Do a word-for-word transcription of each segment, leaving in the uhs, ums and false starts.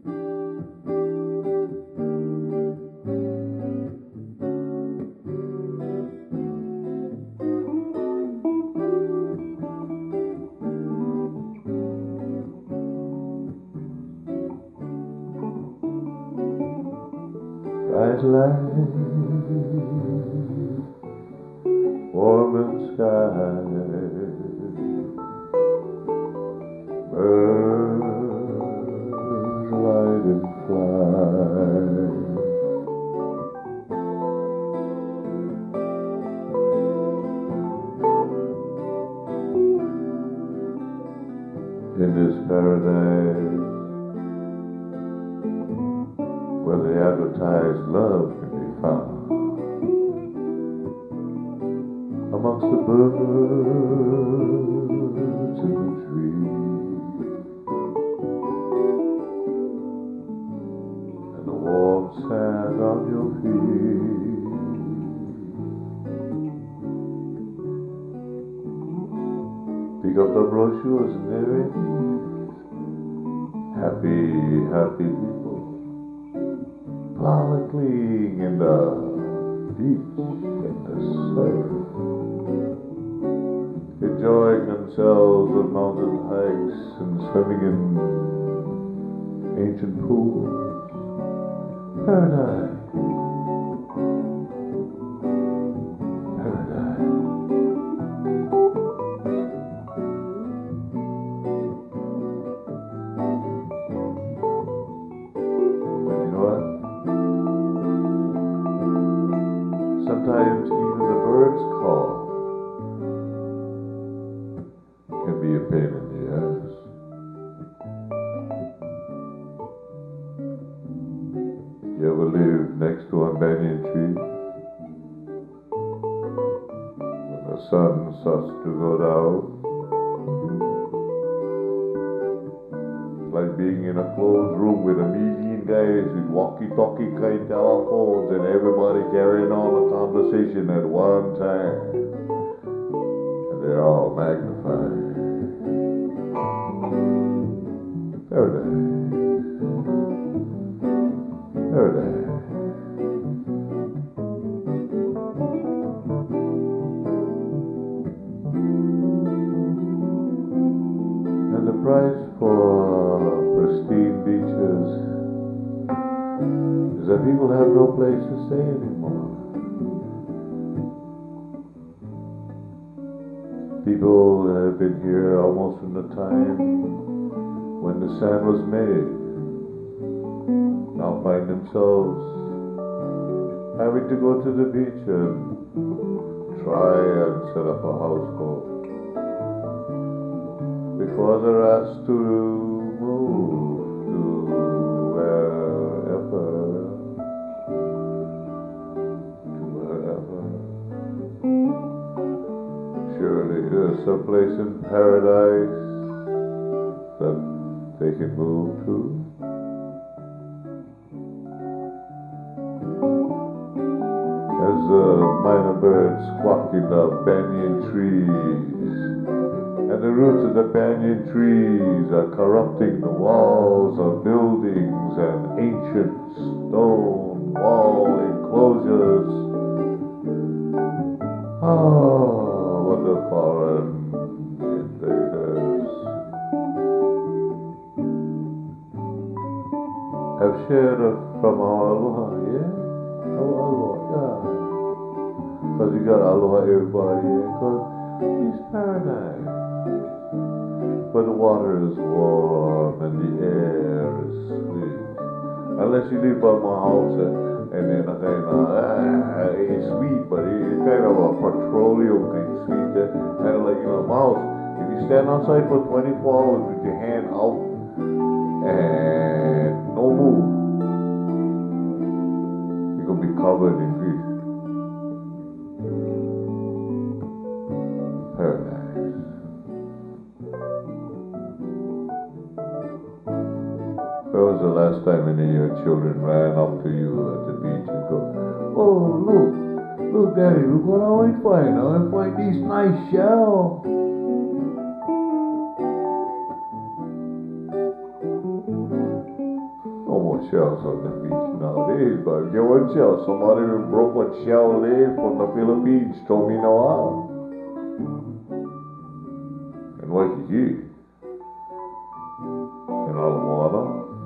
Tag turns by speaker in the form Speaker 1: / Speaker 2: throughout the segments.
Speaker 1: Bright light, warm and sky, birds light and fly. In this paradise where the advertised love can be found, amongst the birds in the trees, and the warm sand on your feet. Pick up the brochures and there it is. Happy, happy people frolicking in the beach and the surf, enjoying themselves on mountain hikes and swimming in ancient pools. Paradise. Paradise. And you know what? Sometimes even the birds' call can be a pain in the ass. You ever live next to a banyan tree? When the sun starts to go down, it's like being in a closed room with a million guys with walkie-talkie kind telephones and everybody carrying on a conversation at one time. And they're all magnified. Paradise. Paradise. And the price for pristine beaches is that people have no place to stay anymore. People have been here almost from the time when the sand was made, now find themselves having to go to the beach and try and set up a household before they're asked to move to wherever, to wherever. Surely there's some place in paradise that they can move to. As the minor birds squawk in the banyan trees, and the roots of the banyan trees are corrupting the walls of buildings and ancient stone wall enclosures. Oh, what the foreign invaders have shared from our aloha, yeah? Oh, aloha, yeah. Because we got aloha everybody, yeah? Because it's paradise. Where the water is warm and the air is sweet. Unless you live by my house and, and then I kind of, ah, it's sweet, but it's kind of a petroleum kind of sweet. That kind of like, you know, mouse. If you stand outside for twenty-four hours with your hand out and no move, you're going to be covered in grease. Paradise. When was the last time any of your children ran up to you at the beach and go, "Oh, look, look, Daddy, look what I might find. I might find these nice shells." more shells on the beach nowadays, but get one shell. Somebody even broke one shell leg from the Philippines, told me no how. And what you get? In all the water.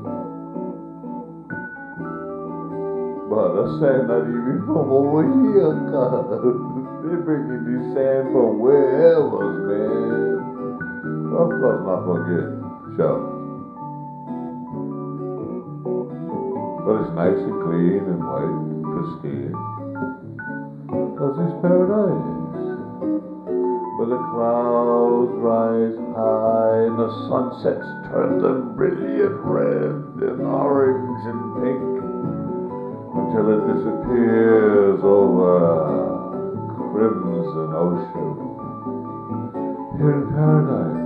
Speaker 1: But the sand not even from over here, cuz. They bringing this sand from wherever, man. Of course not gonna get shells. But it's nice and clean and white, pristine. Because it's paradise. But the clouds rise high and the sunsets turn them brilliant red and orange and pink until it disappears over crimson ocean. Here in paradise.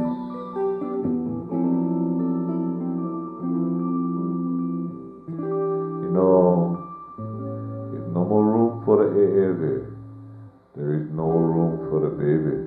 Speaker 1: No, if no more room for the A A V, there is no room for the baby.